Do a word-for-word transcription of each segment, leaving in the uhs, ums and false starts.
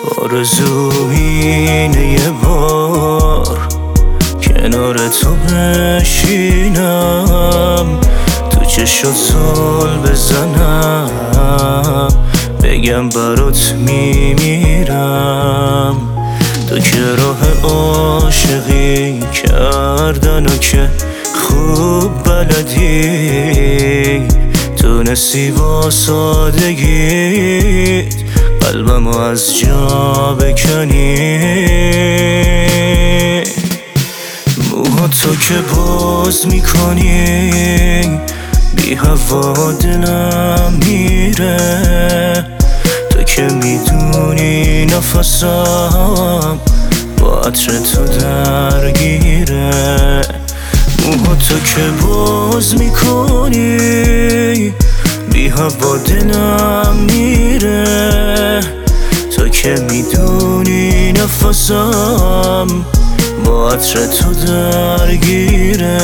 آرزو اینه یه بار کنار تو بشینم، تو چشات زل بزنم، بگم برات میمیرم. تو که راه عاشقی کردن و که خوب بلدی، تونستی با سادگیت قلبمو از جا بکنی. موهاتو که باز میکنی بی هوا دلم میره، تو که میدونی نفسم با عطر تو درگیره. موهاتو که باز میکنی بی هوا دلم میره، تو که میدونی نفسم با عطر تو درگیره.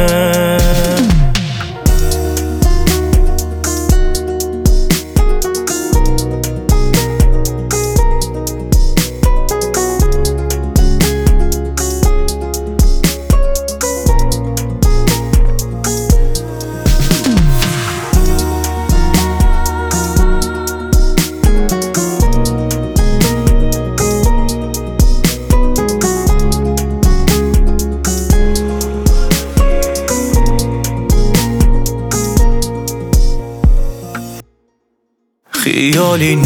خیالی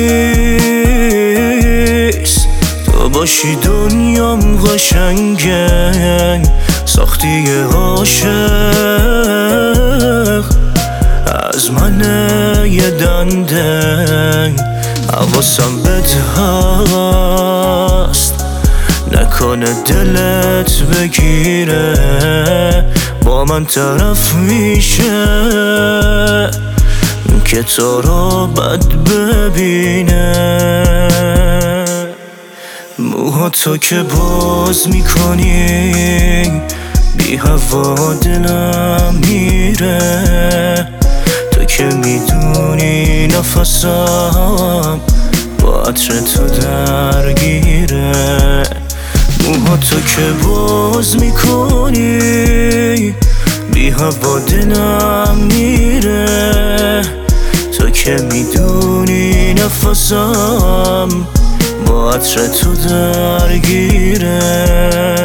نیست تو باشی دنیام قشنگه، ساختی عاشق از من یه دنده. حواسم بهت هست نکنه دلت بگیره، با من طرف میشه که تو رو بد ببینه. موهاتو که باز میکنی بی هوا دلم میره، تو که میدونی نفسم با عطر تو درگیره. موهاتو که باز میکنی بی هوا دلم میره، تو که میدونی نفسم با عطر تو درگیره.